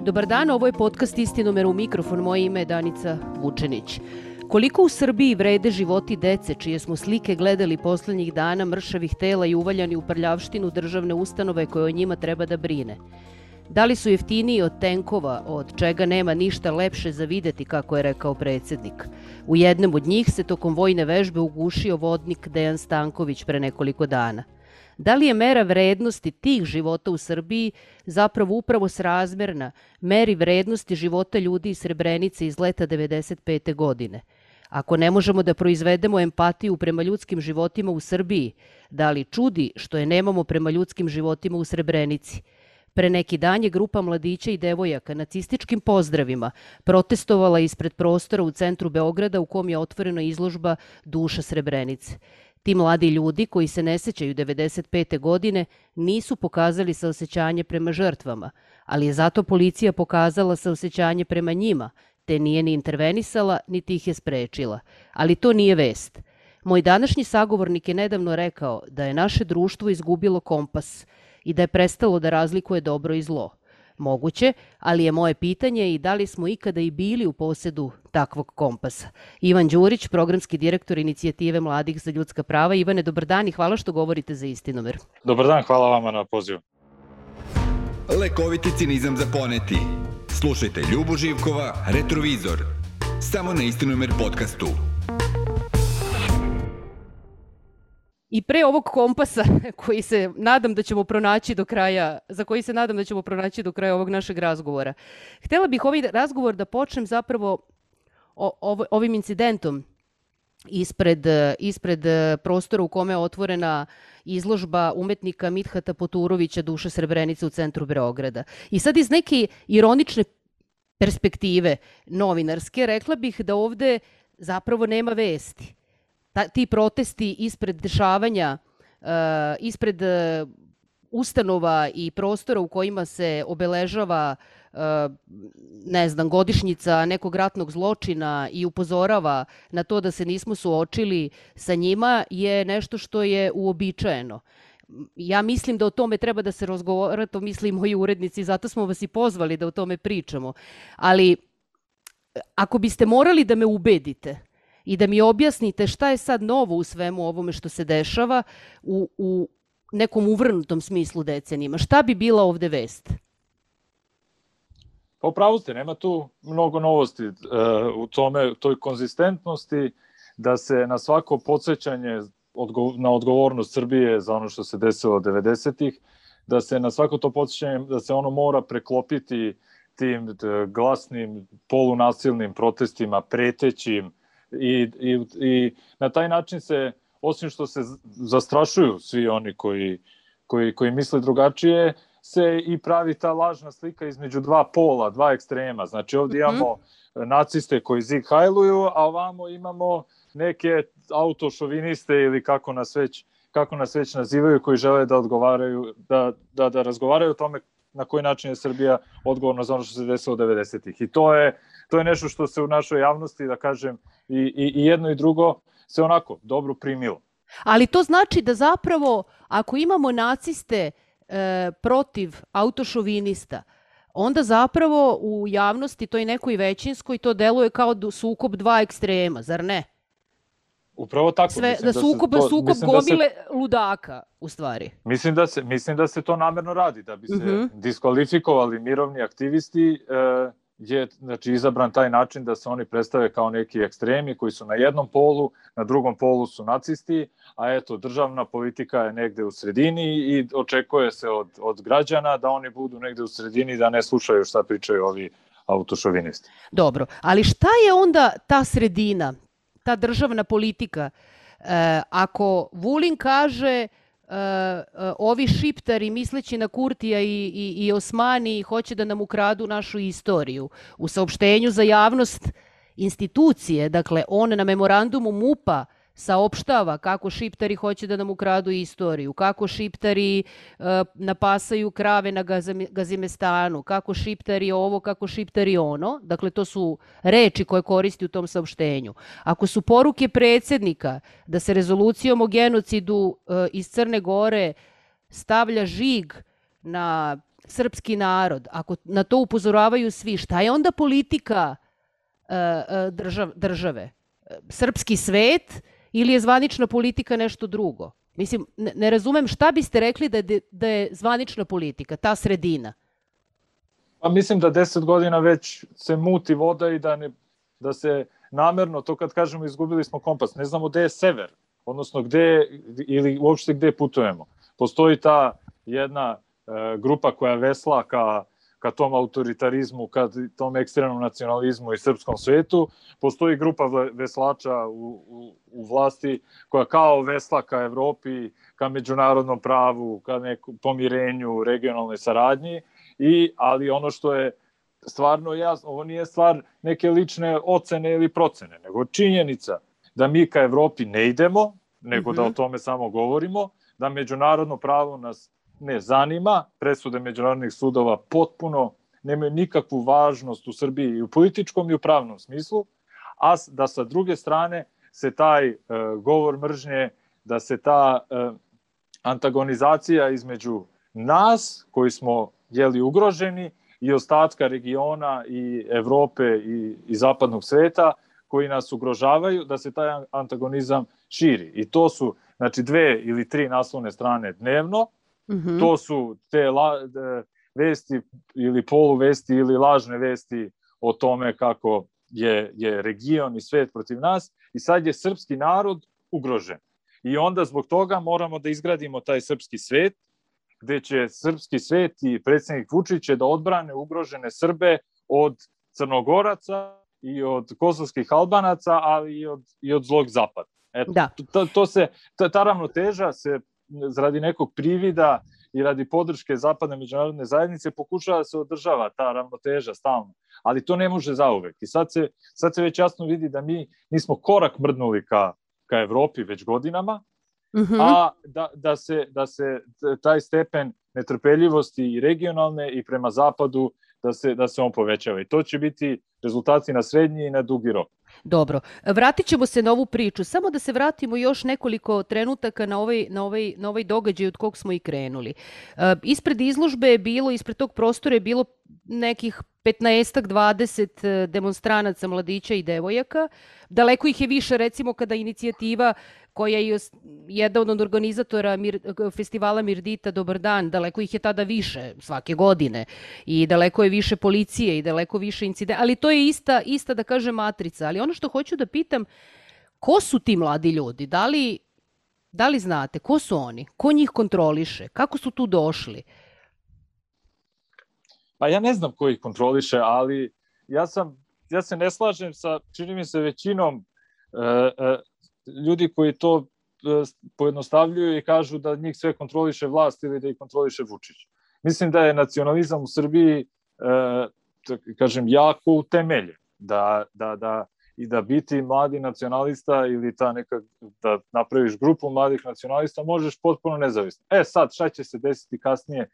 Dobar dan, ovo je podcast Istinomer, u mikrofon. Moje ime je Danica Vučenić. Koliko u Srbiji vrede životi dece čije smo slike gledali poslednjih dana, mršavih tela i uvaljani u prljavštinu državne ustanove koje o njima treba da brine? Da li su jeftiniji od tenkova, od čega nema ništa lepše za videti, kako je rekao predsjednik? U jednom od njih se tokom vojne vežbe ugušio vodnik Dejan Stanković pre nekoliko dana. Da li je mera vrednosti tih života u Srbiji zapravo upravo srazmerna meri vrednosti života ljudi iz Srebrenice iz leta 1995. godine? Ako ne možemo da proizvedemo empatiju prema ljudskim životima u Srbiji, da li čudi što je nemamo prema ljudskim životima u Srebrenici? Pre neki dan je grupa mladića i devojaka nacističkim pozdravima protestovala ispred prostora u centru Beograda u kom je otvorena izložba Duša Srebrenice. Ti mladi ljudi koji se ne sećaju 1995. godine nisu pokazali saosećanje prema žrtvama, ali je zato policija pokazala saosećanje prema njima, te nije ni intervenisala, niti ih je sprečila. Ali to nije vest. Moj današnji sagovornik je nedavno rekao da je naše društvo izgubilo kompas i da je prestalo da razlikuje dobro i zlo. Moguće, ali je moje pitanje i da li smo ikada i bili u posedu takvog kompasa. Ivan Đurić, programski direktor Inicijative mladih za ljudska prava. Ivane, dobar dan i hvala što govorite za Istinomer. Dobar dan, hvala vama na pozivu. Lekoviti cinizam za poneti. Slušajte Ljubu Živkova, Retrovizor. Samo na Istinomer podcastu. I pre ovog kompasa koji se nadam da ćemo pronaći do kraja, za koji se nadam da ćemo pronaći do kraja ovog našeg razgovora. Htela bih ovaj razgovor da počnem zapravo ovim incidentom ispred prostora u kome je otvorena izložba umetnika Midhata Poturovića Duša Srebrenice u centru Beograda. I sad iz neke ironične perspektive novinarske rekla bih da ovde zapravo nema vesti. Ti protesti ispred dešavanja, ispred ustanova i prostora u kojima se obeležava godišnjica nekog ratnog zločina i upozorava na to da se nismo suočili sa njima je nešto što je uobičajeno. Ja mislim da o tome treba da se razgovara, to misle i moji urednici, zato smo vas i pozvali da o tome pričamo. Ali ako biste morali da me ubedite i da mi objasnite šta je sad novo u svemu ovome što se dešava u nekom uvrnutom smislu decenijima, šta bi bila ovde vest? Pa upravo ste, nema tu mnogo novosti u toj konzistentnosti da se na svako podsjećanje na odgovornost Srbije za ono što se desilo 90-ih, da se na svako to podsjećanje, da se ono mora preklopiti tim glasnim, polunasilnim protestima, pretećim, i na taj način se, osim što se zastrašuju svi oni koji misle drugačije, se i pravi ta lažna slika između dva pola, dva ekstrema. Znači ovdje imamo naciste koji zighajluju, a ovamo imamo neke autošoviniste ili kako nas već nazivaju, koji žele da odgovaraju, da razgovaraju o tome na koji način je Srbija odgovorna za ono što se desilo 90-ih. I to je nešto što se u našoj javnosti, da kažem, i jedno i drugo se onako dobro primilo. Ali to znači da zapravo ako imamo naciste protiv autošovinista, onda zapravo u javnosti, toj nekoj većinskoj, to deluje kao sukob dva ekstrema, zar ne? Upravo tako. Sukob gomile ludaka, u stvari. Mislim da se to namerno radi, da bi se diskvalifikovali mirovni aktivisti, je izabran taj način da se oni predstave kao neki ekstremi koji su na jednom polu, na drugom polu su nacisti, a eto, državna politika je negde u sredini i očekuje se od građana da oni budu negde u sredini, da ne slušaju šta pričaju ovi autošovinisti. Dobro, ali šta je onda ta sredina, ta državna politika? Ako Vulin kaže ovi šiptari, misleći na Kurtija i Osmani, hoće da nam ukradu našu istoriju. U saopštenju za javnost institucije, dakle, on na memorandumu MUP-a saopštava kako šiptari hoće da nam ukradu istoriju, kako šiptari napasaju krave na Gazimestanu, kako šiptari ovo, kako šiptari ono. Dakle, to su reči koje koristi u tom saopštenju. Ako su poruke predsjednika da se rezolucijom o genocidu iz Crne Gore stavlja žig na srpski narod, ako na to upozoravaju svi, šta je onda politika države? Srpski svet ili je zvanična politika nešto drugo? Mislim, ne razumem šta biste rekli da je zvanična politika, ta sredina? Pa mislim da 10 godina već se muti voda i da se namerno, to kad kažemo izgubili smo kompas, ne znamo gde je sever, odnosno gde ili uopšte gde putujemo. Postoji ta jedna grupa koja vesla ka tom autoritarizmu, ka tom ekstremnom nacionalizmu i srpskom svetu. Postoji grupa veslača u vlasti koja kao vesla ka Evropi, ka međunarodnom pravu, ka nekom pomirenju, regionalnoj saradnji. Ali ono što je stvarno jasno, ovo nije stvar neke lične ocene ili procene, nego činjenica da mi ka Evropi ne idemo, nego da o tome samo govorimo, da međunarodno pravo nas ne zanima, presude međunarodnih sudova potpuno nemaju nikakvu važnost u Srbiji i u političkom i u pravnom smislu, a da sa druge strane se taj govor mržnje, da se ta antagonizacija između nas koji smo ugroženi i ostatka regiona i Evrope i zapadnog sveta koji nas ugrožavaju, da se taj antagonizam širi. I to su, znači, 2 ili 3 naslovne strane dnevno. To su te vesti ili poluvesti ili lažne vesti o tome kako je region i svet protiv nas i sad je srpski narod ugrožen. I onda zbog toga moramo da izgradimo taj srpski svet, gde će srpski svet i predsjednik Vučić da odbrane ugrožene Srbe od Crnogoraca i od kosovskih Albanaca, ali i od zlog zapada. Ta ravnoteža se radi nekog privida i radi podrške zapadne međunarodne zajednice pokušava da se održava ta ravnoteža stalno, ali to ne može zauvek. I sad se već jasno vidi da mi nismo korak mrdnuli ka Evropi već godinama, a da se taj stepen netrpeljivosti i regionalne i prema zapadu da se on povećava. I to će biti rezultati na srednji i na dugi rok. Dobro, vratit ćemo se na ovu priču. Samo da se vratimo još nekoliko trenutaka na ovaj događaj od kog smo i krenuli. Ispred izložbe je bilo, ispred tog prostora je bilo nekih 15-20 demonstranaca, mladića i devojaka. Daleko ih je više, recimo, kada inicijativa koja je jedan od organizatora festivala Mirdita Dobar dan, daleko ih je tada više svake godine i daleko je više policije i daleko više incidenta, ali to je ista da kažem matrica. Ali ono što hoću da pitam, ko su ti mladi ljudi? Da li znate? Ko su oni? Ko njih kontroliše? Kako su tu došli? Pa ja ne znam ko ih kontroliše, ali ja se ne slažem sa, čini mi se, većinom ljudi koji to pojednostavljuju i kažu da njih sve kontroliše vlast ili da ih kontroliše Vučić. Mislim da je nacionalizam u Srbiji, kažem, jako utemeljen. Da biti mladi nacionalista ili da napraviš grupu mladih nacionalista možeš potpuno nezavisno. Sad, šta će se desiti kasnije,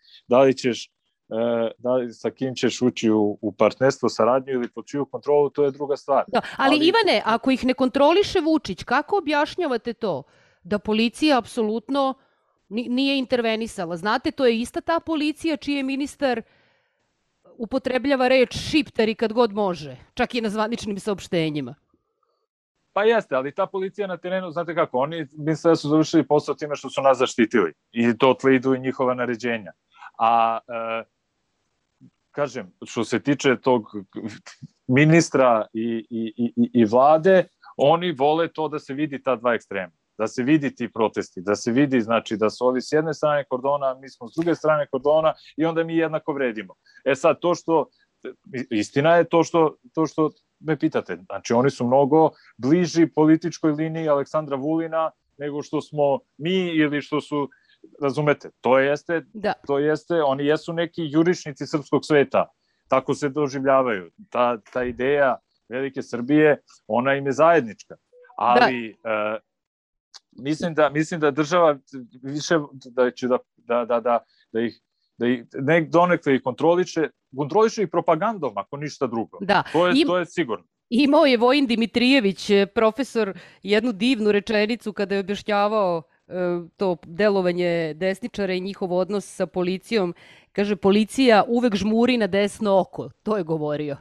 sa kim ćeš ući u partnerstvo, saradnju ili pod čiju kontrolu, to je druga stvar. Ali Ivane, ako ih ne kontroliše Vučić, kako objašnjavate to? Da policija apsolutno nije intervenisala. Znate, to je ista ta policija čiji je ministar upotrebljava reč šiptari kad god može, čak i na zvaničnim saopštenjima. Pa jeste, ali ta policija na terenu, znate kako, oni misle da su završili posao time što su nas zaštitili i dotle idu i njihova naređenja. A kažem, što se tiče tog ministra i vlade, oni vole to da se vidi ta dva ekstrema, da se vidi ti protesti, da se vidi, znači, da su ovi s jedne strane kordona, mi smo s druge strane kordona i onda mi jednako vredimo. Sad, istina je to što me pitate, znači oni su mnogo bliži političkoj liniji Aleksandra Vulina nego što smo mi ili što su, razumete, to jeste, oni jesu neki jurišnici srpskog sveta, tako se doživljavaju. Ta ideja velike Srbije, ona im je zajednička, ali mislim da država više da će da ih donekle ih kontroliše ih propagandom, ako ništa drugo. To je sigurno. Imao je Vojin Dimitrijević, profesor, jednu divnu rečenicu kada je objašnjavao to delovanje desničara i njihov odnos sa policijom. Kaže, policija uvek žmuri na desno oko. To je govorio.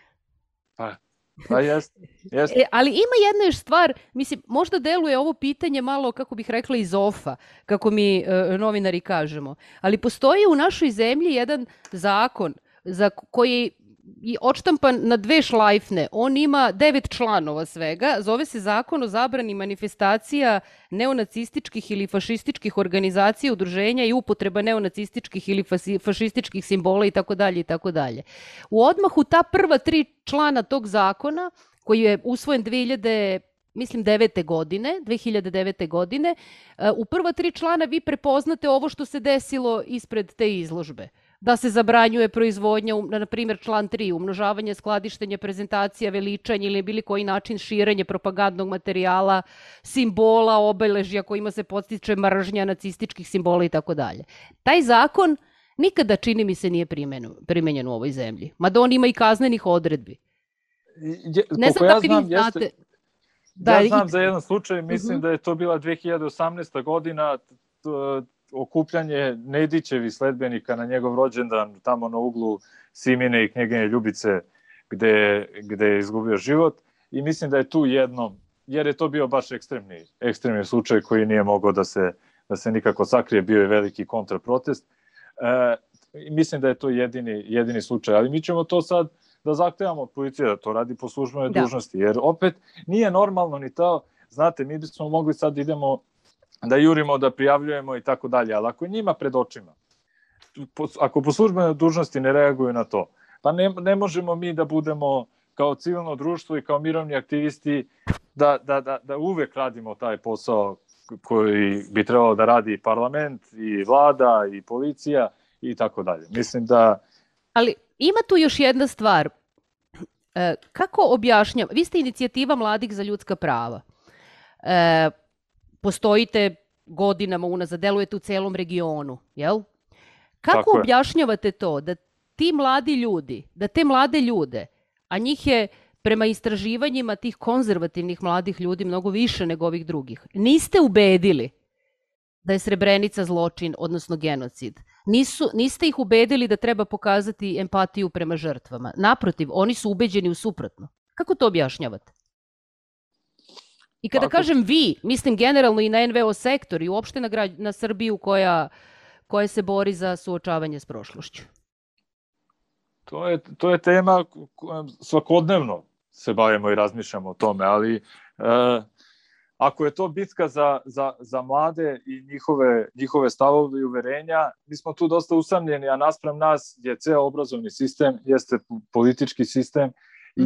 Pa jeste. Ali ima jedna još stvar, mislim, možda deluje ovo pitanje malo, kako bih rekla, iz ofa, kako mi novinari kažemo. Ali postoji u našoj zemlji jedan zakon za koji je odštampan na 2 šlajfne. On ima 9 članova svega. Zove se Zakon o zabrani manifestacija neonacističkih ili fašističkih organizacija, udruženja i upotreba neonacističkih ili fašističkih simbola i tako dalje. U odmahu ta prva 3 člana tog zakona, koji je usvojen 2009. godine, u prva 3 člana vi prepoznate ovo što se desilo ispred te izložbe. Da se zabranjuje proizvodnja, na primjer član 3, umnožavanje, skladištenje, prezentacija, veličanje ili bilo koji način širenje propagandnog materijala, simbola, obeležja kojima se podstiče mržnja, nacističkih simbola i tako dalje. Taj zakon nikada, čini mi se, nije primenjen u ovoj zemlji. Mada on ima i kaznenih odredbi. Ne znam da li vi znate... Ja znam za jedan slučaj, mislim da je to bila 2018. godina, okupljanje Nedićevih sledbenika na njegov rođendan tamo na uglu Simine i Knjeginje Ljubice gde je izgubio život i mislim da je tu jednom, jer je to bio baš ekstremni slučaj koji nije mogao da se nikako sakrije, bio je veliki kontraprotest. Mislim da je to jedini slučaj, ali mi ćemo to sad da zahtevamo od policije da to radi po službenoj dužnosti, jer opet nije normalno ni to, znate, mi bismo mogli sad idemo da jurimo, da prijavljujemo i tako dalje, ali ako je njima pred očima, ako po službenoj dužnosti ne reaguju na to, pa ne možemo mi da budemo kao civilno društvo i kao mirovni aktivisti da uvek radimo taj posao koji bi trebalo da radi i parlament, i vlada, i policija i tako dalje. Mislim da... Ali ima tu još jedna stvar. Kako objašnjam? Vi ste inicijativa Mladih za ljudska prava. Postojite godinama unazad, delujete u celom regionu, jel? Kako objašnjavate to da ti mladi ljudi, da te mlade ljude, a njih je prema istraživanjima tih konzervativnih mladih ljudi mnogo više nego ovih drugih, niste ubedili da je Srebrenica zločin, odnosno genocid? Niste ih ubedili da treba pokazati empatiju prema žrtvama. Naprotiv, oni su ubeđeni u suprotno. Kako to objašnjavate? I kada kažem vi, mislim generalno i na NVO sektor i uopšte na Srbiju koja se bori za suočavanje s prošlošću. To je tema kojom svakodnevno se bavimo i razmišljamo o tome, ali ako je to bitka za mlade i njihove stavove i uverenja, mi smo tu dosta usamljeni, a naspram nas je ceo obrazovni sistem, jeste politički sistem i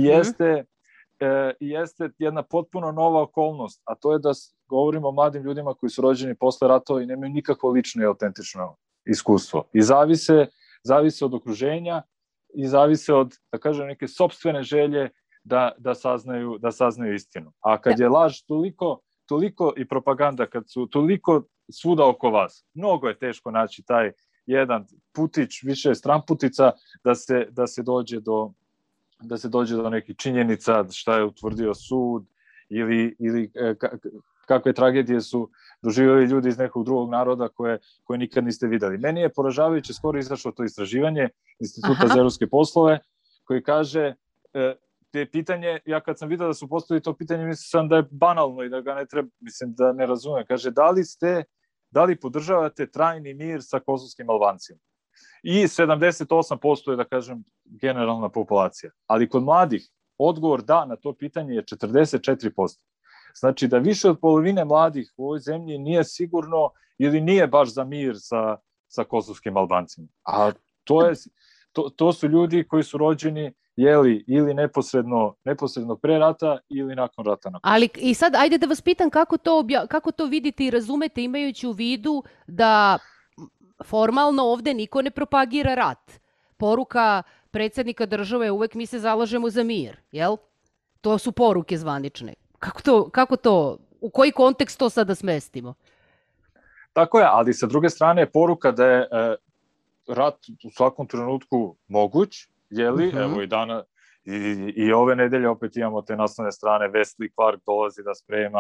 jeste jedna potpuno nova okolnost, a to je da govorimo o mladim ljudima koji su rođeni posle ratova i nemaju nikakvo lično i autentično iskustvo. I zavise od okruženja i zavise od, da kažem, neke sopstvene želje da saznaju istinu. A kad je laž toliko i propaganda, kad su toliko svuda oko vas, mnogo je teško naći taj jedan putić, više stramputica, da se dođe do nekih činjenica, šta je utvrdio sud ili kakve tragedije su doživjeli ljudi iz nekog drugog naroda koje nikad niste videli. Meni je poražavajuće skoro izašlo to istraživanje Instituta za evropske poslove koji kaže te pitanje, ja kad sam vidio da su postavili to pitanje, mislim sam da je banalno i da ga ne treba, mislim da ne razumem. Kaže, da li podržavate trajni mir sa kosovskim Albancima? I 78% je, da kažem, generalna populacija. Ali kod mladih odgovor da na to pitanje je 44%. Znači da više od polovine mladih u ovoj zemlji nije sigurno ili nije baš za mir sa kosovskim Albancima. A to su ljudi koji su rođeni ili neposredno pre rata ili nakon rata. Ali i sad ajde da vas pitam kako to vidite i razumete imajući u vidu da formalno ovde niko ne propagira rat. Poruka predsjednika države je uvek mi se zalažemo za mir, jel? To su poruke zvanične. Kako to, u koji kontekst to sada smestimo? Tako je, ali sa druge strane poruka da je rat u svakom trenutku moguć, jeli, evo i i ove nedelje opet imamo te naslovne strane, Wesley Clark dolazi da sprema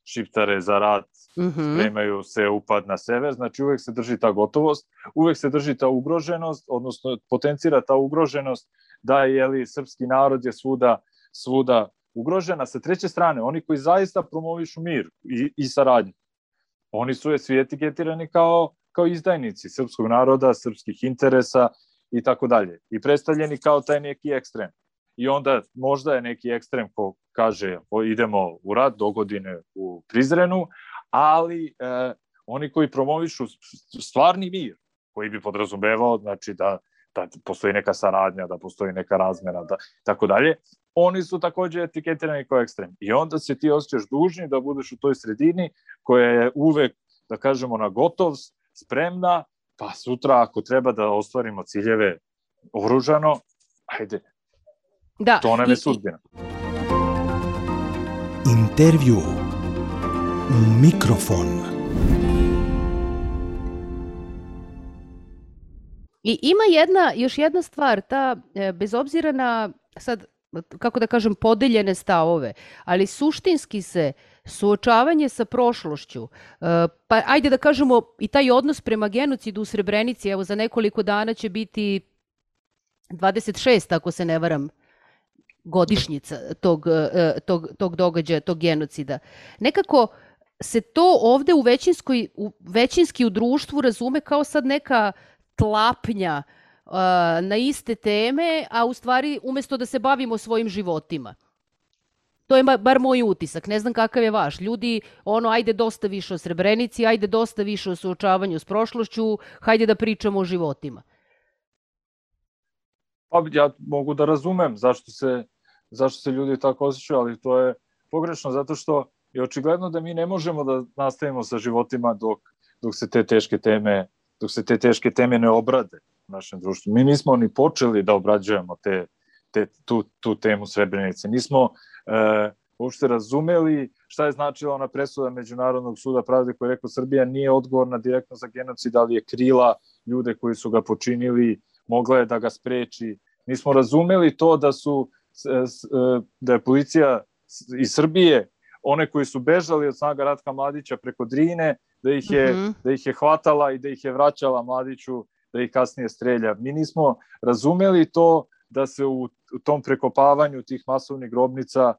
šiptare za rat, spremaju se upad na sever, znači uvek se drži ta gotovost, uvek se drži ta ugroženost, odnosno potencira ta ugroženost da je srpski narod je svuda ugrožena. Sa treće strane, oni koji zaista promovišu mir i saradnju, oni su svi etiketirani kao izdajnici srpskog naroda, srpskih interesa i tako dalje. I predstavljeni kao taj neki ekstrem. I onda možda je neki ekstrem ko kaže idemo u rat, dogodine u Prizrenu, ali oni koji promovišu stvarni mir, koji bi podrazumevao znači da postoji neka saradnja, da postoji neka razmena, tako dalje, oni su takođe etiketirani kao ekstrem. I onda se ti osjećaš dužni da budeš u toj sredini koja je uvek, da kažemo, na gotov, spremna, pa sutra ako treba da ostvarimo ciljeve oružano, ajde, da, to nam je sudbina. Intervju Mikrofon. I ima još jedna stvar, ta, bez obzira na, sad, kako da kažem, podeljene stavove, ali suštinski se suočavanje sa prošlošću, pa ajde da kažemo i taj odnos prema genocidu u Srebrenici, evo za nekoliko dana će biti 26, ako se ne varam, godišnjica tog događaja, tog genocida. Nekako se to ovde većinski u društvu razume kao sad neka tlapnja na iste teme, a u stvari umesto da se bavimo svojim životima. To je bar moj utisak, ne znam kakav je vaš. Ljudi, ajde dosta više o Srebrenici, ajde dosta više o suočavanju s prošlošću, hajde da pričamo o životima. Pa ja mogu da razumem zašto se ljudi tako osjećaju, ali to je pogrešno, zato što je očigledno da mi ne možemo da nastavimo sa životima dok se te teške teme ne obrade u našem društvu. Mi nismo ni počeli da obrađujemo tu temu Srebrenice. Nismo uopšte razumeli šta je značila ona presuda Međunarodnog suda pravde koji je rekao Srbija nije odgovorna direktno za genocid, ali je krila ljude koji su ga počinili, mogla je da ga spreči. Nismo razumeli to da je policija iz Srbije, one koji su bežali od snaga Ratka Mladića preko Drine, da ih je hvatala i da ih je vraćala Mladiću, da ih kasnije strelja. Mi nismo razumeli to da se u tom prekopavanju tih masovnih grobnica,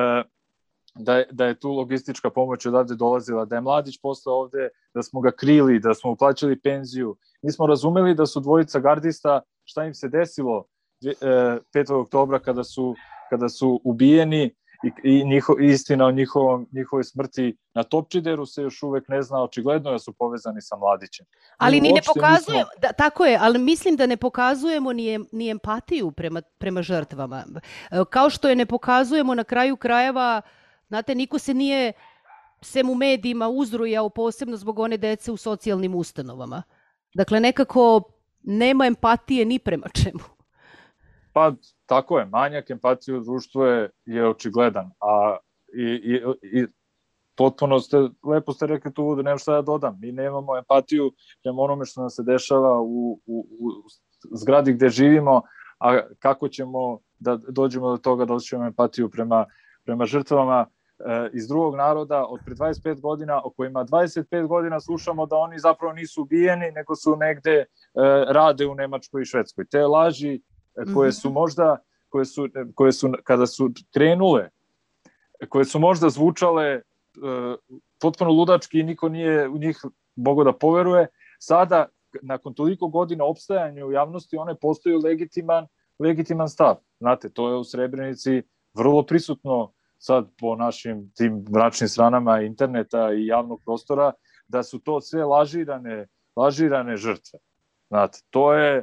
da je tu logistička pomoć odavde dolazila, da je Mladić posle ovde, da smo ga krili, da smo uplaćali penziju. Nismo razumeli da su dvojica gardista, šta im se desilo 5. oktobra kada su ubijeni i istina o njihovoj smrti na Topčideru se još uvek ne zna, očigledno da su povezani sa Mladićem. Ali ni ne pokazujemo, tako je, ali mislim da ne pokazujemo ni empatiju prema žrtvama. Kao što je ne pokazujemo na kraju krajeva, znate, niko se nije, sem u medijima, uzrujao posebno zbog one dece u socijalnim ustanovama. Dakle, nekako nema empatije ni prema čemu. Pa, tako je, manjak empatije u društvu je očigledan, a i potpuno lepo ste rekli tu, da nemam šta da dodam, mi nemamo empatiju prema onome što nam se dešava u zgradi gde živimo, a kako ćemo da dođemo do toga da osjećamo empatiju prema žrtvama iz drugog naroda od pre 25 godina, o kojima 25 godina slušamo da oni zapravo nisu ubijeni, nego su negde rade u Nemačkoj i Švedskoj. Te laži koje su možda, koje su kada su krenule, koje su možda zvučale potpuno ludački i niko nije u njih mogao da poveruje, sada, nakon toliko godina opstajanja u javnosti, one postaju legitiman stav. Znate, to je u Srebrenici vrlo prisutno sad po našim tim mračnim stranama interneta i javnog prostora, da su to sve lažirane žrtve. Znate, to je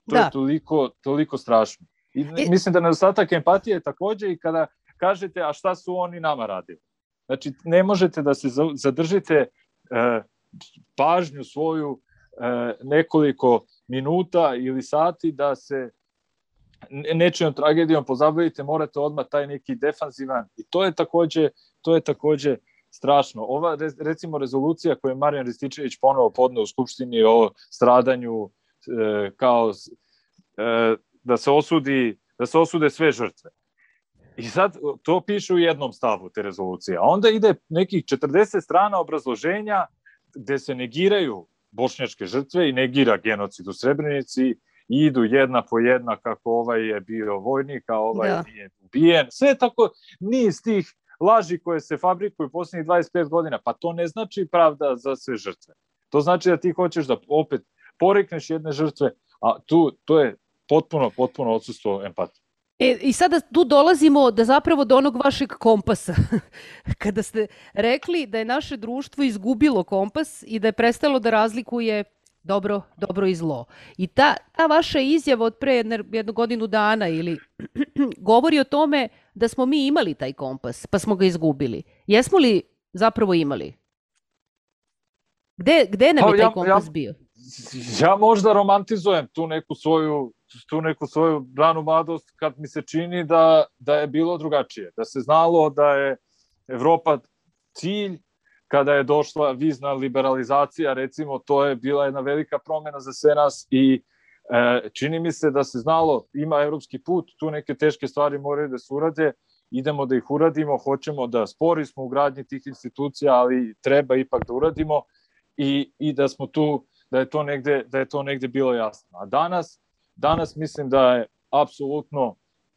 toliko strašno. I mislim da nedostatak empatije je takođe i kada kažete, a šta su oni nama radili? Znači, ne možete da se zadržite pažnju svoju nekoliko minuta ili sati da se nečijom tragedijom pozabavite, morate odmah taj neki defanzivan. I to je takođe strašno. Ova, recimo, rezolucija koju je Marijan Rističević ponovo podneo u Skupštini o stradanju kao da se osude sve žrtve. I sad to piše u jednom stavu te rezolucije. A onda ide nekih 40 strana obrazloženja gde se negiraju bošnjačke žrtve i negira genocid u Srebrenici i idu jedna po jedna kako ovaj je bio vojnik, a ovaj nije ubijen. Sve tako niz tih laži koje se fabrikuju poslednjih 25 godina. Pa to ne znači pravda za sve žrtve. To znači da ti hoćeš da opet porekneš jedne žrtve, a to je potpuno odsustvo empatije. I sada tu dolazimo zapravo do onog vašeg kompasa. Kada ste rekli da je naše društvo izgubilo kompas i da je prestalo da razlikuje dobro i zlo. I ta vaša izjava od pre jednu godinu dana ili govori o tome da smo mi imali taj kompas, pa smo ga izgubili. Jesmo li zapravo imali? Gde nam je taj kompas bio? Ja možda romantizujem tu neku svoju ranu mladost kad mi se čini da je bilo drugačije. Da se znalo da je Evropa cilj, kada je došla vizna liberalizacija, recimo, to je bila jedna velika promena za sve nas i čini mi se da se znalo, ima evropski put, tu neke teške stvari moraju da se urade, idemo da ih uradimo, hoćemo da spori smo u gradnji tih institucija, ali treba ipak da uradimo i da smo tu, da je to negde bilo jasno. A danas mislim da je apsolutno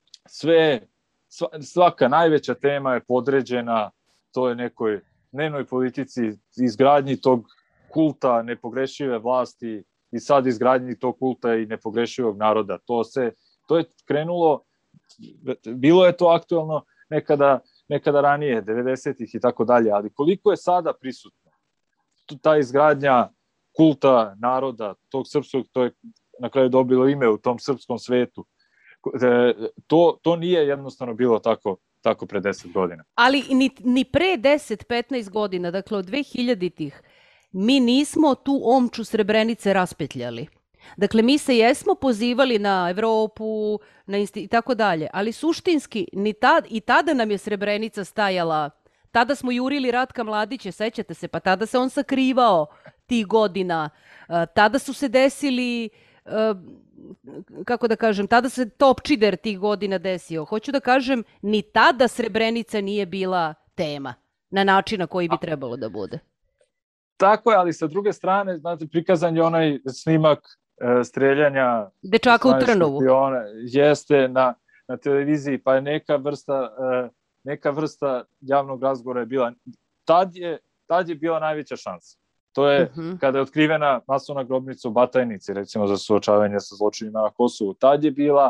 svaka najveća tema je podređena toj nekoj dnevnoj politici, izgradnji tog kulta nepogrešive vlasti i sad izgradnji tog kulta i nepogrešivog naroda. To je krenulo, bilo je to aktuelno nekada ranije, 90-ih i tako dalje, ali koliko je sada prisutno ta izgradnja kulta naroda, tog srpskog, to je na kraju dobilo ime u tom srpskom svetu. To nije jednostavno bilo tako pre 10 godina. Ali ni pre 10-15 godina, dakle od 2000-ih, mi nismo tu omču Srebrenice raspetljali. Dakle, mi se jesmo pozivali na Evropu i tako dalje, ali suštinski i tada nam je Srebrenica stajala. Tada smo jurili Ratka Mladića, sećate se, pa tada se on sakrivao tih godina. Tada su se desili, kako da kažem, tada se Topčider tih godina desio. Hoću da kažem, ni tada Srebrenica nije bila tema na način na koji bi trebalo da bude. Tako je, ali sa druge strane, znate, prikazan je onaj snimak streljanja dečaka u Trnovu. Jeste na televiziji, pa je neka vrsta javnog razgovora je bila. Tad je bila najveća šansa. To je kada je otkrivena masovna grobnica u Batajnici, recimo za suočavanje sa zločinima na Kosovu. Tad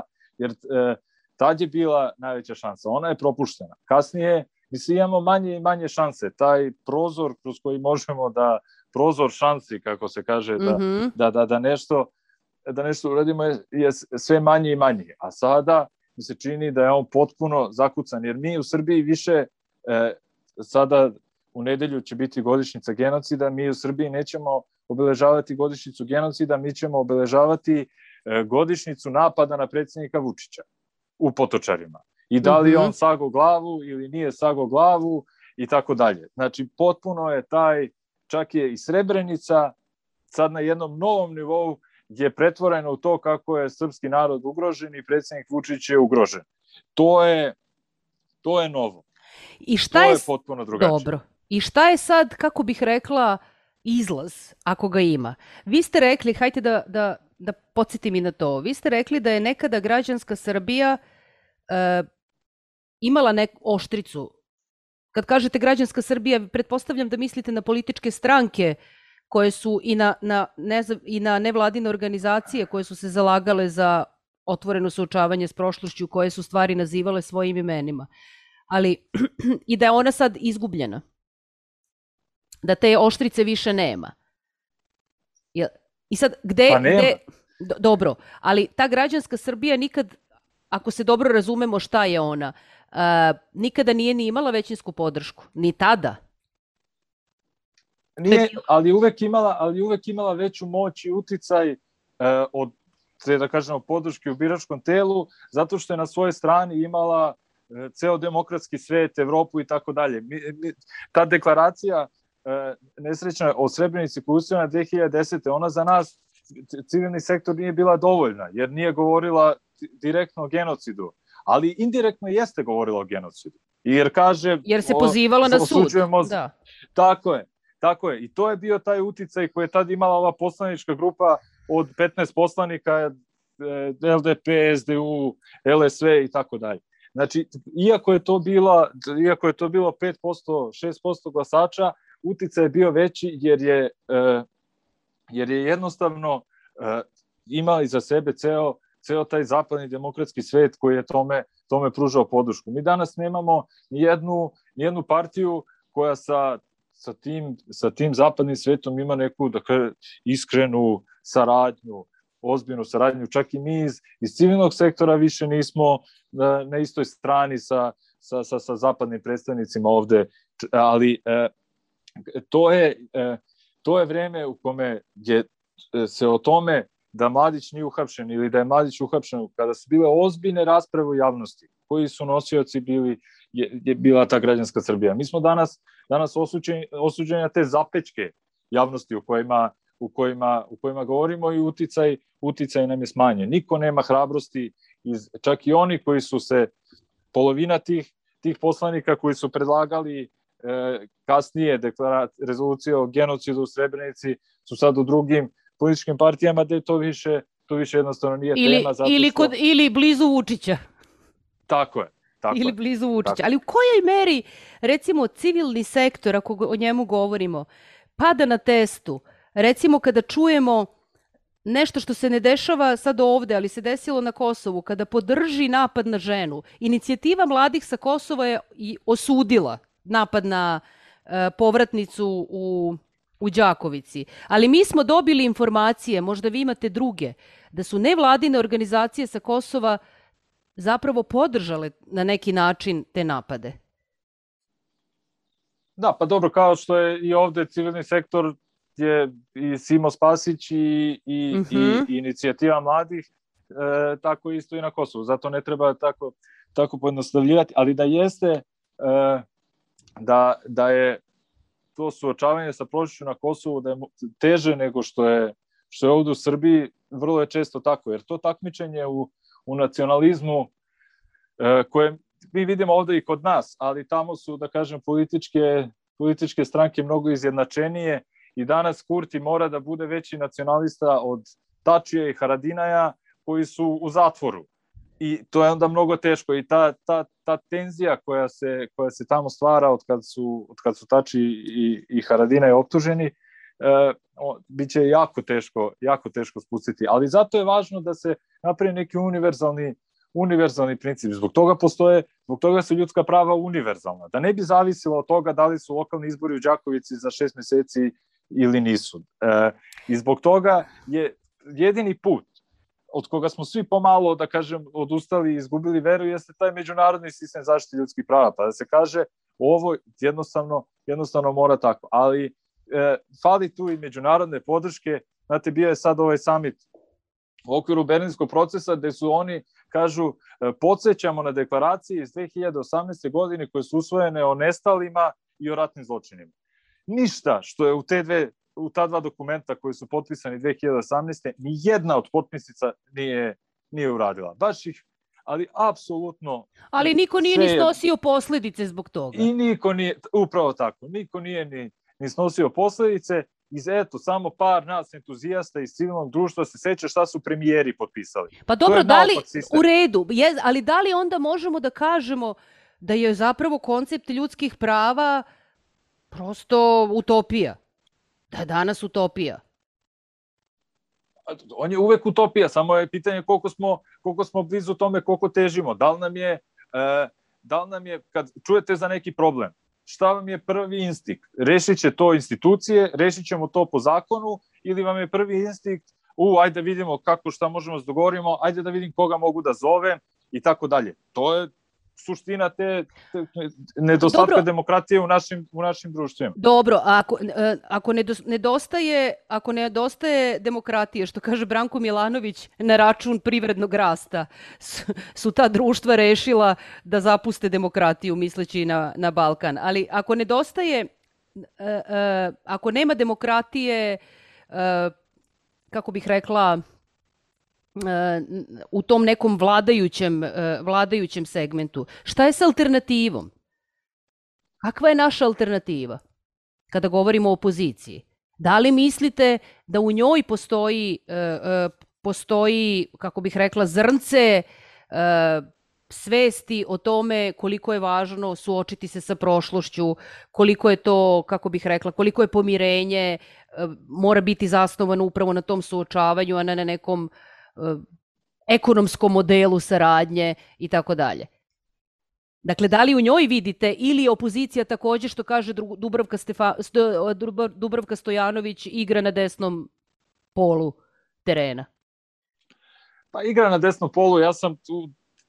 je bila najveća šansa. Ona je propuštena. Kasnije, mislim, imamo manje i manje šanse. Taj prozor kroz koji možemo prozor šansi, kako se kaže, da nešto uradimo je sve manje i manje. A sada mi se čini da je on potpuno zakucan, jer mi u Srbiji više, sada u nedelju će biti godišnjica genocida, mi u Srbiji nećemo obeležavati godišnjicu genocida, mi ćemo obeležavati godišnjicu napada na predsjednika Vučića u Potočarima. I da li on sago glavu ili nije sago glavu i tako dalje. Znači, potpuno je čak je i Srebrenica sad na jednom novom nivou gdje je pretvoreno u to kako je srpski narod ugrožen i predsjednik Vučić je ugrožen. To je novo. To je potpuno drugačije. Dobro. I šta je sad, kako bih rekla, izlaz, ako ga ima? Vi ste rekli, hajte da podsjetim i na to, vi ste rekli da je nekada građanska Srbija imala neku oštricu. Kad kažete građanska Srbija, pretpostavljam da mislite na političke stranke koje su i na nevladine organizacije koje su se zalagale za otvoreno suočavanje s prošlošću, koje su stvari nazivale svojim imenima. Ali i da je ona sad izgubljena. Da te oštrice više nema. I sad, gde... Dobro, ali ta građanska Srbija nikad, ako se dobro razumemo šta je ona, nikada nije ni imala većinsku podršku. Ni tada. Nije, ali uvek imala veću moć i uticaj od, da kažemo, podrške u biračkom telu, zato što je na svojoj strani imala ceo demokratski svet, Evropu i tako dalje. Ta deklaracija nesrećna o Srebrenici koja je usvojena 2010. ona za nas, civilni sektor, nije bila dovoljna, jer nije govorila direktno o genocidu, ali indirektno jeste govorila o genocidu. Jer kaže... Jer se pozivalo na sud. Da. Tako je. I to je bio taj uticaj koji je tad imala ova poslanička grupa od 15 poslanika, LDP, SDU, LSV i tako dalje. Znači, iako je to bilo 5%, 6% glasača, uticaj je bio veći jer je jednostavno imao iza sebe ceo taj zapadni demokratski svet koji je tome pružao podršku. Mi danas nemamo nijednu partiju koja sa tim zapadnim svetom ima neku iskrenu saradnju, ozbiljnu saradnju. Čak i mi iz civilnog sektora više nismo na istoj strani sa zapadnim predstavnicima ovde, ali to je vreme u kome se o tome da Mladić nije uhapšen ili da je Mladić uhapšen, kada su bile ozbiljne rasprave u javnosti, koji su nosioci je bila ta građanska Srbija. Mi smo danas osuđeni na te zapečke javnosti u kojima govorimo i uticaj nam je smanjen. Niko nema hrabrosti, čak i oni koji su se, polovina tih poslanika koji su predlagali kasnije rezolucije o genocidu u Srebrenici su sad u drugim političkim partijama da to više jednostavno nije tema. Ili blizu Vučića. Tako je. Ili blizu Vučića. Ali u kojoj meri, recimo, civilni sektor, ako o njemu govorimo, pada na testu? Recimo, kada čujemo nešto što se ne dešava sad ovde, ali se desilo na Kosovu, kada podrži napad na ženu. Inicijativa mladih sa Kosova je i osudila napad na povratnicu u Đakovici. Ali mi smo dobili informacije, možda vi imate druge, da su nevladine organizacije sa Kosova zapravo podržale na neki način te napade. Da, pa dobro, kao što je i ovde civilni sektor je i Simo Spasić i inicijativa mladih, tako isto i na Kosovu. Zato ne treba tako pojednostavljivati, ali da jeste da je to suočavanje sa prošlošću na Kosovu da je teže nego što je ovde u Srbiji, vrlo je često tako, jer to takmičenje u nacionalizmu koje mi vidimo ovde i kod nas, ali tamo su, da kažem, političke stranke mnogo izjednačenije i danas Kurti mora da bude veći nacionalista od Tačija i Haradinaja koji su u zatvoru. I to je onda mnogo teško i ta tenzija koja se tamo stvara od kad su Tači i Haradinaj optuženi, biće jako teško spustiti. Ali zato je važno da se napravi neki univerzalni princip. Zbog toga su ljudska prava univerzalna. Da ne bi zavisilo od toga da li su lokalni izbori u Đakovici za 6 meseci ili nisu. I zbog toga je jedini put od koga smo svi pomalo, da kažem, odustali i izgubili veru, jeste taj međunarodni sistem zaštite ljudskih prava. Pa da se kaže, ovo jednostavno mora tako. Ali fali tu i međunarodne podrške. Znate, bio je sad ovaj summit u okviru Berlinskog procesa gde su oni, kažu, podsjećamo na deklaracije iz 2018. godine koje su usvojene o nestalima i o ratnim zločinima. Ništa što je u ta dva dokumenta koji su potpisani 2018. ni jedna od potpisnica nije uradila. Baš ih, ali apsolutno... Ali niko nije ni snosio posledice zbog toga. I niko nije, upravo tako, niko nije ni snosio posledice. Samo par nas entuzijasta iz civilnog društva se seća šta su premijeri potpisali. Pa dobro, da li u redu, ali da li onda možemo da kažemo da je zapravo koncept ljudskih prava prosto utopija? Da je danas utopija? On je uvek utopija, samo je pitanje koliko smo blizu tome, koliko težimo. Da li nam je, kad čujete za neki problem, šta vam je prvi instinkt? Rešit će to institucije, rešit ćemo to po zakonu, ili vam je prvi instinkt, ajde da vidimo šta možemo da dogovorimo, ajde da vidim koga mogu da zovem i tako dalje. To je suština te nedostatka demokratije u našim društvima. Dobro, ako nedostaje demokratije, što kaže Branko Milanović, na račun privrednog rasta, su ta društva rešila da zapuste demokratiju misleći na Balkan. Ali ako nedostaje, ako nema demokratije, kako bih rekla, u tom nekom vladajućem segmentu. Šta je sa alternativom? Kakva je naša alternativa kada govorimo o opoziciji? Da li mislite da u njoj postoji, kako bih rekla, zrnce svesti o tome koliko je važno suočiti se sa prošlošću, koliko je to, kako bih rekla, koliko je pomirenje, mora biti zasnovano upravo na tom suočavanju, a ne na nekom ekonomskom modelu saradnje i tako dalje. Dakle, da li u njoj vidite, ili opozicija takođe, što kaže Dubravka Stojanović, igra na desnom polu terena? Pa igra na desnom polu, ja sam tu,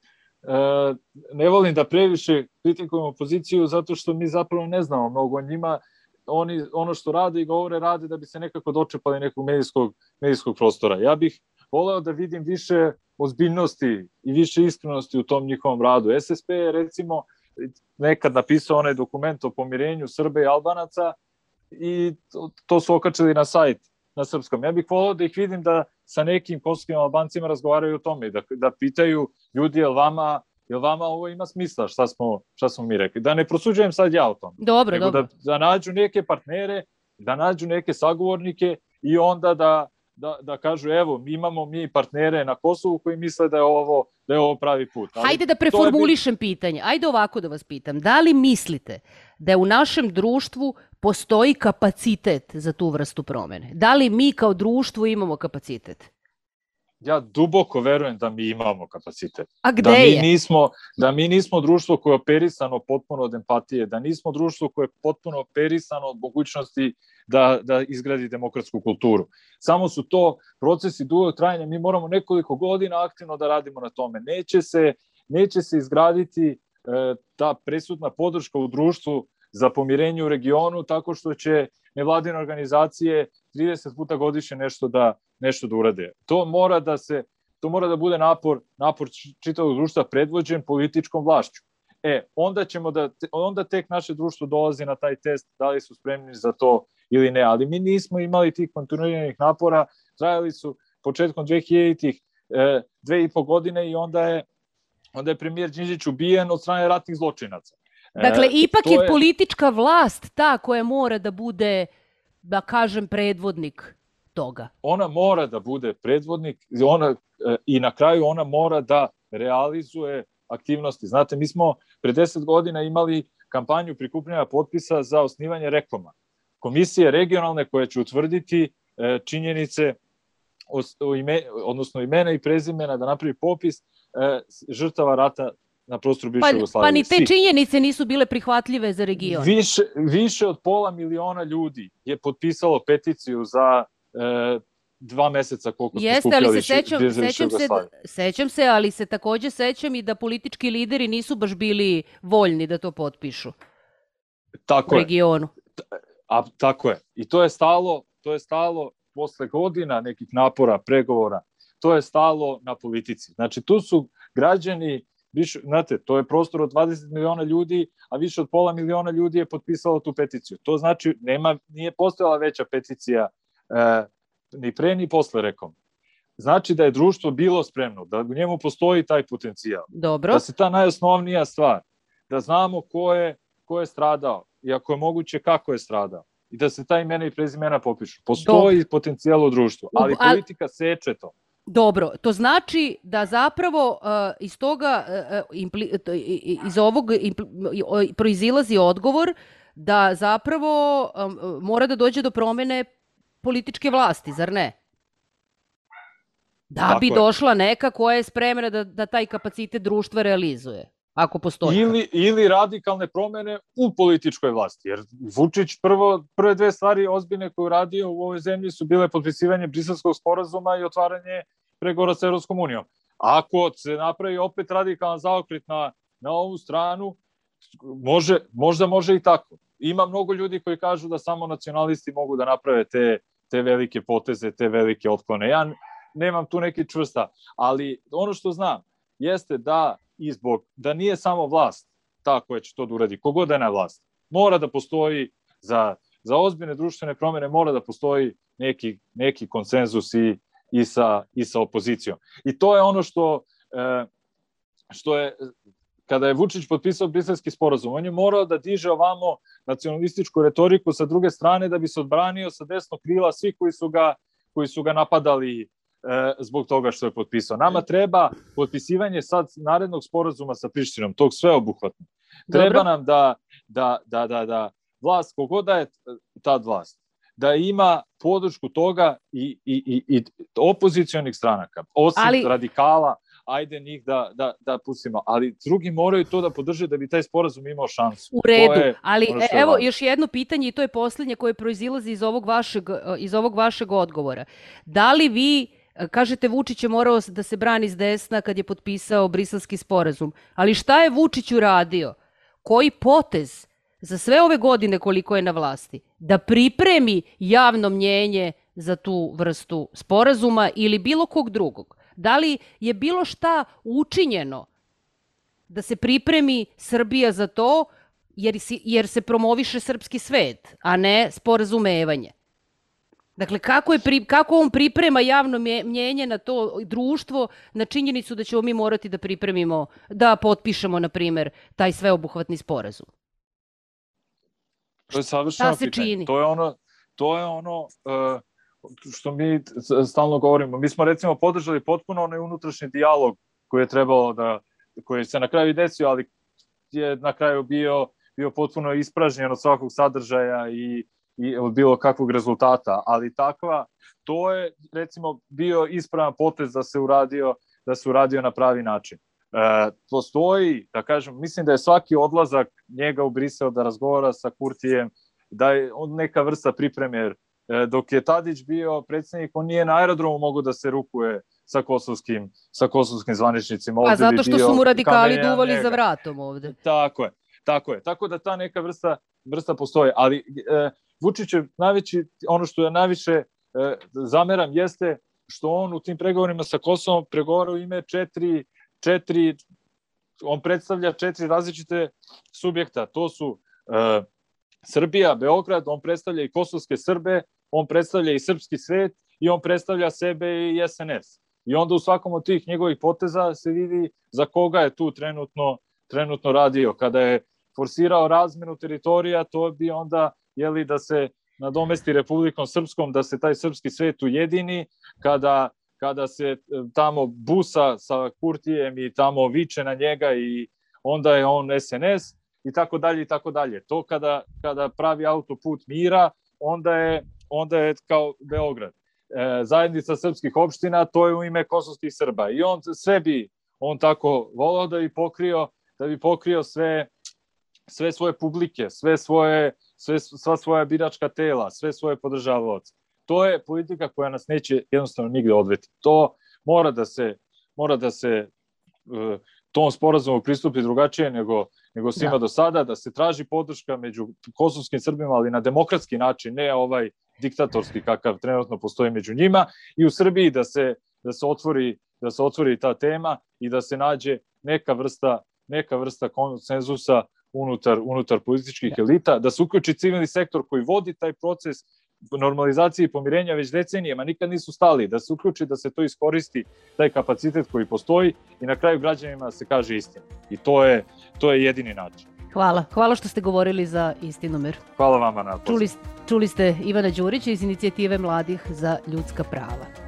ne volim da previše kritikujem opoziciju zato što mi zapravo ne znamo mnogo o njima. Oni ono što rade i govore rade da bi se nekako dočepali nekog medijskog prostora. Ja bih voleo da vidim više ozbiljnosti i više iskrenosti u tom njihovom radu. SSP je recimo nekad napisao onaj dokument o pomirenju Srba i Albanaca i to su okačili na sajt na srpskom. Ja bih voleo da ih vidim da sa nekim kosovskim Albancima razgovaraju o tome, da pitaju ljudi jel vama ovo ima smisla šta smo mi rekli. Da ne prosuđujem sad ja o tom. Dobro. Da nađu neke partnere, da nađu neke sagovornike i onda da kažu evo imamo mi partnere na Kosovu koji misle da je ovo pravi put. Ali hajde da preformulišem pitanje. Ajde ovako da vas pitam. Da li mislite da u našem društvu postoji kapacitet za tu vrstu promene? Da li mi kao društvo imamo kapacitet? Ja duboko verujem da mi imamo kapacitet. A gde je? Da mi nismo društvo koje je operisano potpuno od empatije, da nismo društvo koje je potpuno operisano od mogućnosti da izgradi demokratsku kulturu. Samo su to procesi dugog trajanja, mi moramo nekoliko godina aktivno da radimo na tome. Neće se izgraditi ta presudna podrška u društvu za pomirenje u regionu tako što će nevladine organizacije 30 puta godišnje nešto da urade. To mora da bude napor čitavog društva predvođen političkom vlašću. Onda tek naše društvo dolazi na taj test da li su spremni za to ili ne, ali mi nismo imali tih kontinuiranih napora, trajali su početkom 2000-ih 2,5 godine i onda je premijer Đinđić ubijen od strane ratnih zločinaca. Dakle, ipak je politička vlast ta koja mora da bude, da kažem, predvodnik toga. Ona mora da bude predvodnik i na kraju ona mora da realizuje aktivnosti. Znate, mi smo pre 10 godina imali kampanju prikupljanja potpisa za osnivanje Rekoma. Komisije regionalne koje će utvrditi činjenice, odnosno imena i prezimena, da napravi popis žrtava rata na prostoru bivše Jugoslavije. Pa ni te činjenice nisu bile prihvatljive za region. Više od 500.000 ljudi je potpisalo peticiju za 2 meseca koliko smo skupljali bivše Jugoslavije. Sećam se, ali se takođe sećam i da politički lideri nisu baš bili voljni da to potpišu u regionu. Tako je. I to je stalo posle godina nekih napora, pregovora, to je stalo na politici. Znači, tu su građani, znate, to je prostor od 20 miliona ljudi, a više od 500.000 ljudi je potpisalo tu peticiju. To znači, nije postojala veća peticija ni pre ni posle, rekom. Znači da je društvo bilo spremno, da u njemu postoji taj potencijal. Dobro. Da se ta najosnovnija stvar, da znamo ko je stradao i ako je moguće kako je stradao i da se ta imena i prezimena popišu. Postoji potencijal u društvu, ali politika seče to. Dobro, to znači da zapravo iz ovog proizilazi odgovor da zapravo mora da dođe do promene političke vlasti, zar ne? Da bi došla neka koja je spremna da taj kapacitet društva realizuje, ako postoji. Ili radikalne promene u političkoj vlasti, jer Vučić prve 2 stvari ozbiljne koje radio u ovoj zemlji su bile potpisivanje Briselskog sporazuma i otvaranje pregovora sa Evropskom unijom. Ako se napravi opet radikalan zaokret na ovu stranu, možda može i tako. Ima mnogo ljudi koji kažu da samo nacionalisti mogu da naprave te velike poteze, te velike otklone. Ja nemam tu neki čvrsta, ali ono što znam jeste da nije samo vlast ta koja će to da uradi, kogod je na vlast. Mora da postoji za ozbiljne društvene promene, mora da postoji neki konsenzus i sa opozicijom. I to je ono što je, kada je Vučić potpisao Briselski sporazum, on je morao da diže ovamo nacionalističku retoriku sa druge strane da bi se odbranio sa desnog krila svi koji su ga napadali zbog toga što je potpisao. Nama treba potpisivanje sad narednog sporazuma sa Prištinom, tog sveobuhvatnog. Treba nam da vlast, kogoda je ta vlast, da ima podršku toga i opozicionih stranaka, osim radikala, ajde njih da pustimo, ali drugi moraju to da podrže da bi taj sporazum imao šansu. U redu, ali evo još jedno pitanje i to je poslednje koje proizilazi iz ovog vašeg odgovora. Da li vi, kažete Vučić je morao da se brani s desna kad je potpisao Briselski sporazum, ali šta je Vučić uradio? Koji potez za sve ove godine koliko je na vlasti da pripremi javno mnjenje za tu vrstu sporazuma ili bilo kog drugog? Da li je bilo šta učinjeno da se pripremi Srbija za to, jer se promoviše srpski svet, a ne sporazumevanje? Dakle, kako on priprema javno mnjenje na to društvo, na činjenicu da ćemo mi morati da pripremimo, da potpišemo, na primer, taj sveobuhvatni sporazum? To je savršeno pitanje. To je ono što mi stalno govorimo. Mi smo recimo podržali potpuno onaj unutrašnji dijalog koji je trebalo koji se na kraju i desio, ali je na kraju bio potpuno ispražnjen od svakog sadržaja i od bilo kakvog rezultata, ali to je recimo bio ispravan potez da se uradio na pravi način. Postoji, da kažem, mislim da je svaki odlazak njega u Brisel da razgovara sa Kurtijem, da je on neka vrsta pripreme, jer dok je Tadić bio predsjednik, on nije na aerodromu mogao da se rukuje sa kosovskim zvaničnicima. A zato što su mu radikali duvali za vratom ovde. Tako je. Tako da ta neka vrsta postoji. Ali Vučić je ono što je najviše zameram jeste što on u tim pregovorima sa Kosovom pregovara u ime on predstavlja 4 različite subjekta. To su Srbija, Beograd, on predstavlja i kosovske Srbe, on predstavlja i srpski svet i on predstavlja sebe i SNS. I onda u svakom od tih njegovih poteza se vidi za koga je tu trenutno radio. Kada je forsirao razmenu teritorija, to bi onda da se nadomesti Republikom Srpskom, da se taj srpski svet ujedini, kada se tamo busa sa Kurtijem i tamo viče na njega i onda je on SNS i tako dalje i tako dalje. To kada pravi autoput mira, onda je kao Beograd. Zajednica srpskih opština, to je u ime kosovskih Srba. I on tako volao da bi pokrio sve svoje publike, sva svoja biračka tela, sve svoje podržavaoce. To je politika koja nas neće jednostavno nigde odveti. To mora da se tom sporazumu pristupi drugačije nego svima do sada, da se traži podrška među kosovskim Srbima, ali na demokratski način, ne ovaj diktatorski kakav trenutno postoji među njima, i u Srbiji da se otvori ta tema i da se nađe neka vrsta konsenzusa unutar političkih elita, da se uključi civilni sektor koji vodi taj proces normalizacije i pomirenja već decenijama, nikad nisu stali, da se uključi, da se to iskoristi, taj kapacitet koji postoji i na kraju građanima se kaže istina. I to je jedini način. Hvala što ste govorili za Istinomer. Hvala vama na pozivu. Čuli ste Ivana Đurića iz Inicijative mladih za ljudska prava.